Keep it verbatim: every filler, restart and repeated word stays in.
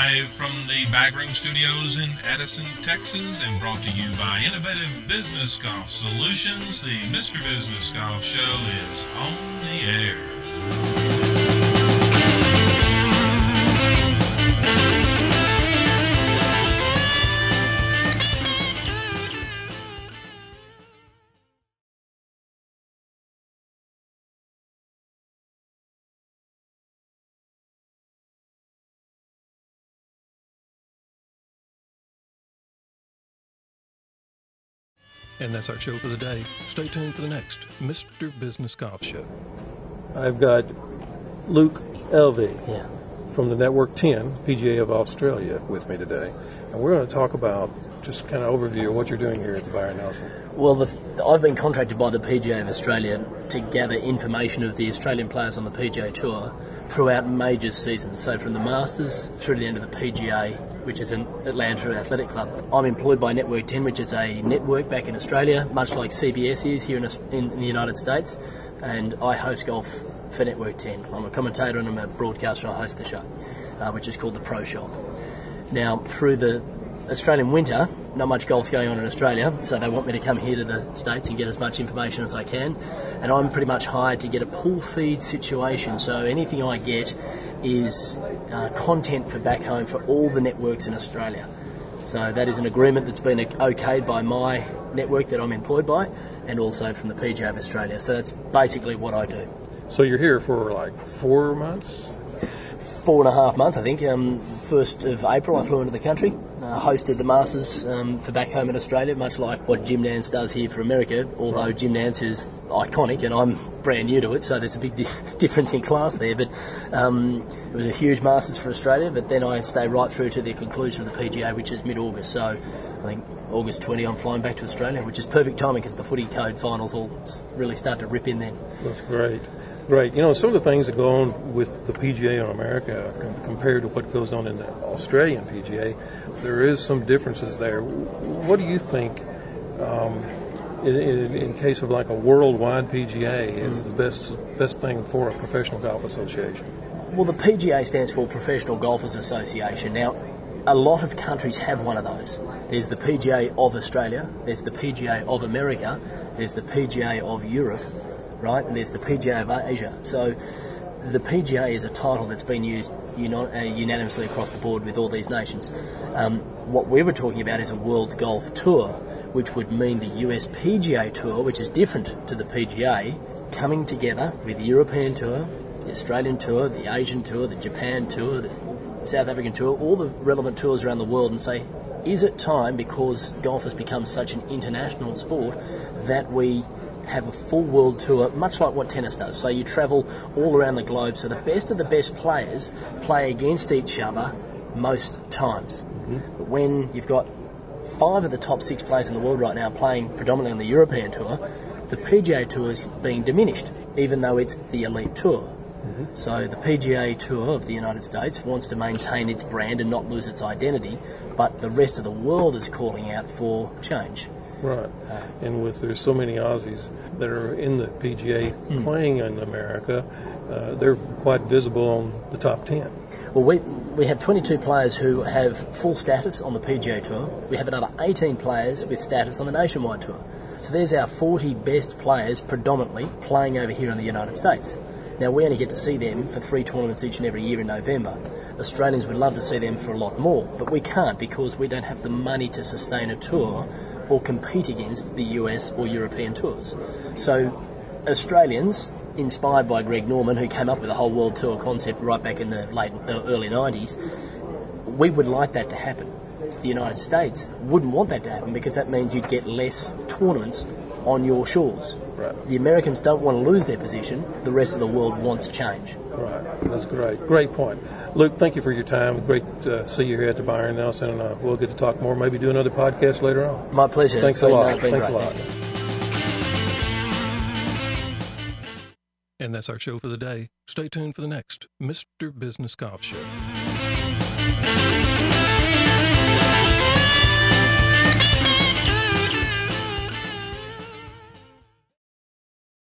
Live from the Backroom Studios in Edison, Texas, and brought to you by Innovative Business Golf Solutions, the Mister Business Golf Show is on the air. And that's our show for the day. Stay tuned for the next Mister Business Golf Show. I've got Luke Elvey yeah. from the Network ten, P G A of Australia, with me today. And we're going to talk about just kind of overview of what you're doing here at the Byron Nelson. Well, the, I've been contracted by the P G A of Australia to gather information of the Australian players on the P G A Tour throughout major seasons. So from the Masters through to the end of the P G A, which is an Atlanta Athletic Club. I'm employed by Network ten, which is a network back in Australia, much like C B S is here in, in, in the United States, and I host golf for Network ten. I'm a commentator and I'm a broadcaster. I host the show, uh, which is called The Pro Shop. Now, through the Australian winter, not much golf's going on in Australia, so they want me to come here to the States and get as much information as I can, and I'm pretty much hired to get a pull feed situation, so anything I get is uh, content for back home for all the networks in Australia. So that is an agreement that's been okayed by my network that I'm employed by, and also from the P G A of Australia. So that's basically what I do. So you're here for like four months? Four and a half months, I think. Um, first of April, I flew into the country, uh, hosted the Masters um, for back home in Australia, much like what Jim Nantz does here for America, although Jim Nantz is iconic and I'm brand new to it, so there's a big di- difference in class there. But um, it was a huge Masters for Australia, but then I stayed right through to the conclusion of the P G A, which is mid-August. So I think August twentieth, I'm flying back to Australia, which is perfect timing because the footy code finals all really start to rip in then. That's great. Great. You know, some of the things that go on with the P G A in America compared to what goes on in the Australian P G A, there is some differences there. What do you think, um, in, in, in case of like a worldwide P G A, is the best best thing for a professional golf association? Well, the P G A stands for Professional Golfers Association. Now, a lot of countries have one of those. There's the P G A of Australia, there's the P G A of America, there's the P G A of Europe, right, and there's the P G A of Asia. So the P G A is a title that's been used uni- uh, unanimously across the board with all these nations. Um, what we were talking about is a World Golf Tour, which would mean the U S P G A Tour, which is different to the P G A, coming together with the European Tour, the Australian Tour, the Asian Tour, the Japan Tour, the South African Tour, all the relevant tours around the world, and say, is it time, because golf has become such an international sport, that we have a full world tour, much like what tennis does. So you travel all around the globe, so the best of the best players play against each other most times. Mm-hmm. But when you've got five of the top six players in the world right now playing predominantly on the European Tour, the P G A Tour is being diminished, even though it's the elite tour. Mm-hmm. So the P G A Tour of the United States wants to maintain its brand and not lose its identity, but the rest of the world is calling out for change. Right, and with there's so many Aussies that are in the P G A mm. playing in America, uh, they're quite visible on the top ten. Well, we we have twenty-two players who have full status on the P G A Tour. We have another eighteen players with status on the Nationwide Tour. So there's our forty best players predominantly playing over here in the United States. Now, we only get to see them for three tournaments each and every year in November. Australians would love to see them for a lot more, but we can't because we don't have the money to sustain a tour or compete against the U S or European tours. So Australians, inspired by Greg Norman, who came up with the whole world tour concept right back in the late uh, early nineties, we would like that to happen. The United States wouldn't want that to happen because that means you'd get less tournaments on your shores. Right. The Americans don't want to lose their position. The rest of the world wants change. Right. That's great. Great point. Luke, thank you for your time. Great to see you here at the Byron Nelson, and uh, we'll get to talk more, maybe do another podcast later on. My pleasure. Thanks a lot. Thanks a lot. And that's our show for the day. Stay tuned for the next Mister Business Golf Show.